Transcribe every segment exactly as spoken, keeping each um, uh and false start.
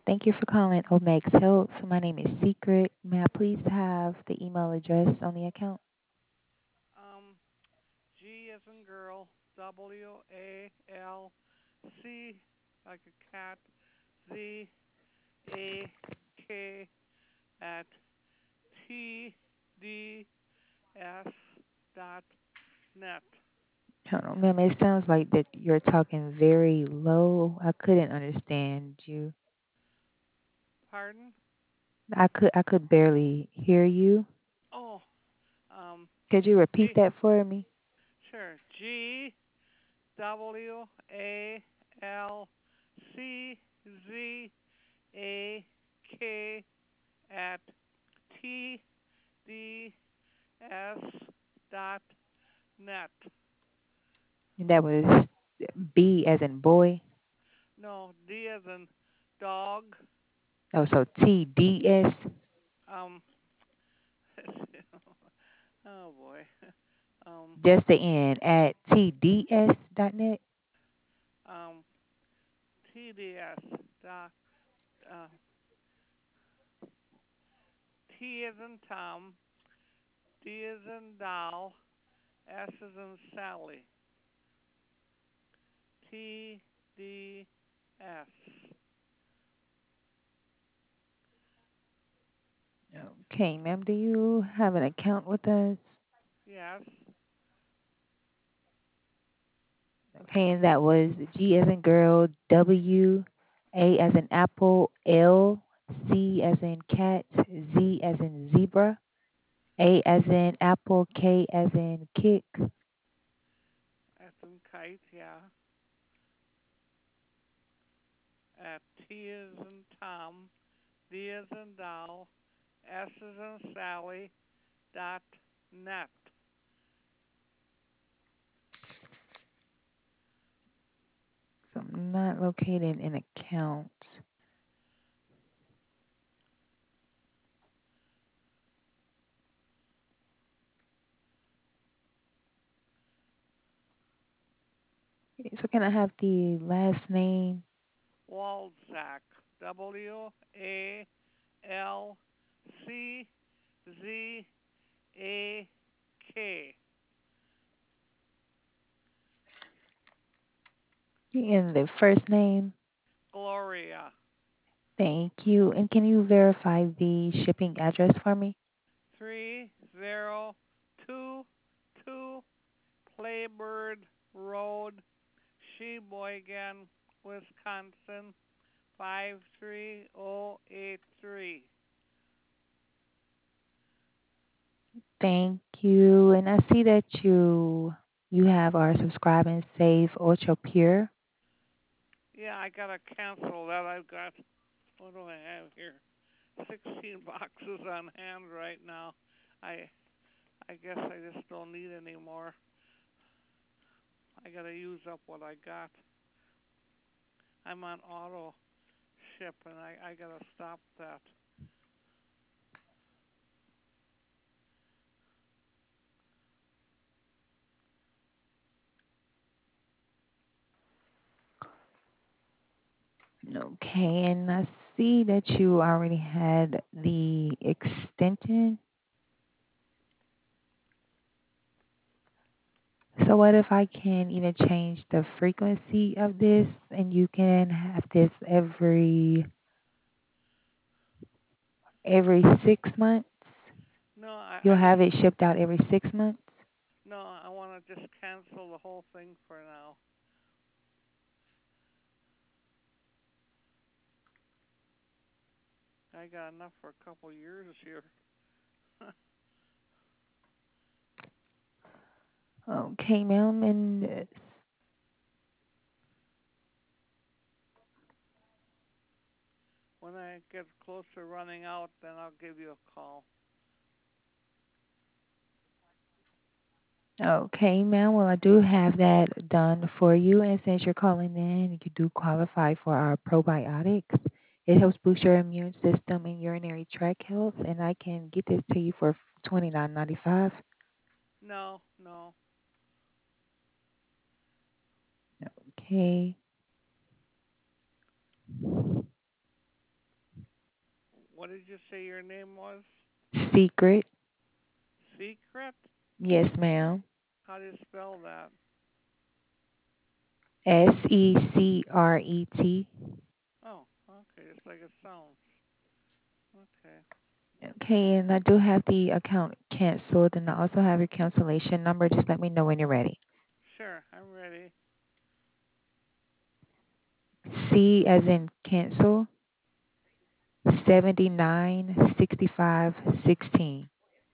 Thank you for calling Omex Health. My name is Secret. May I please have the email address on the account? Um, G as in girl, W A L C like a cat, Z A K at T D S dot net. Hold on, ma'am. It sounds like that you're talking very low. I couldn't understand you. Pardon? I could I could barely hear you. Oh, um, Could you repeat G, that for me? sure, G W A L C Z A K at T D S dot net. And that was B as in boy. No, D as in dog. Oh, so T D S, Um, oh boy. Um, just the end at T D S dot net. um, T D S dot uh, T as in Tom, D as in doll, S as in Sally. T D S. Okay, ma'am. Do you have an account with us? Yes. Okay, and that was G as in girl, W, A as in apple, L, C as in cat, Z as in zebra, A as in apple, K as in kick. S in kite. Yeah. At T as in Tom, D as in doll, S as in Sally. Dot net. So I'm not locating an account. So can I have the last name? Walczak. W A L C Z A K. And the first name? Gloria. Thank you. And can you verify the shipping address for me? Three zero two two Playbird Road, Sheboygan, Wisconsin five three zero eight three. Thank you. And I see that you you have our subscribe and save Ultra Pure. Yeah, I gotta cancel that. I've got, what do I have here? Sixteen boxes on hand right now. I I guess I just don't need any more. I gotta use up what I got. I'm on auto ship and I, I gotta stop that. Okay, and I see that you already had the extension. So what if I can even change the frequency of this and you can have this every every six months? No, I, You'll I just have it shipped out every six months? no, I wanna just cancel the whole thing for now. I got enough for a couple years here. Okay, ma'am, and uh, When I get close to running out, then I'll give you a call. okay, ma'am. Well, I do have that done for you. And since you're calling in, you do qualify for our probiotics. It helps boost your immune system and urinary tract health. And I can get this to you for twenty-nine ninety-five. No, no. Okay. What did you say your name was? Secret. Secret? Yes, ma'am. How do you spell that? S E C R E T. Oh, okay, just like it sounds. Okay. Okay, and I do have the account canceled, and I also have your cancellation number. Just let me know when you're ready. Sure, I'm ready. C as in cancel, seventy-nine sixty-five sixteen.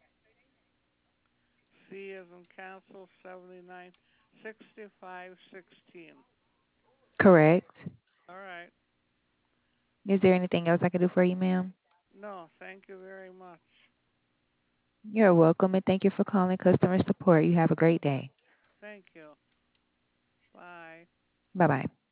C as in cancel, seventy-nine sixty-five sixteen. Correct. All right. Is there anything else I can do for you, ma'am? No, thank you very much. You're welcome, and thank you for calling customer support. You have a great day. Thank you. Bye. Bye bye.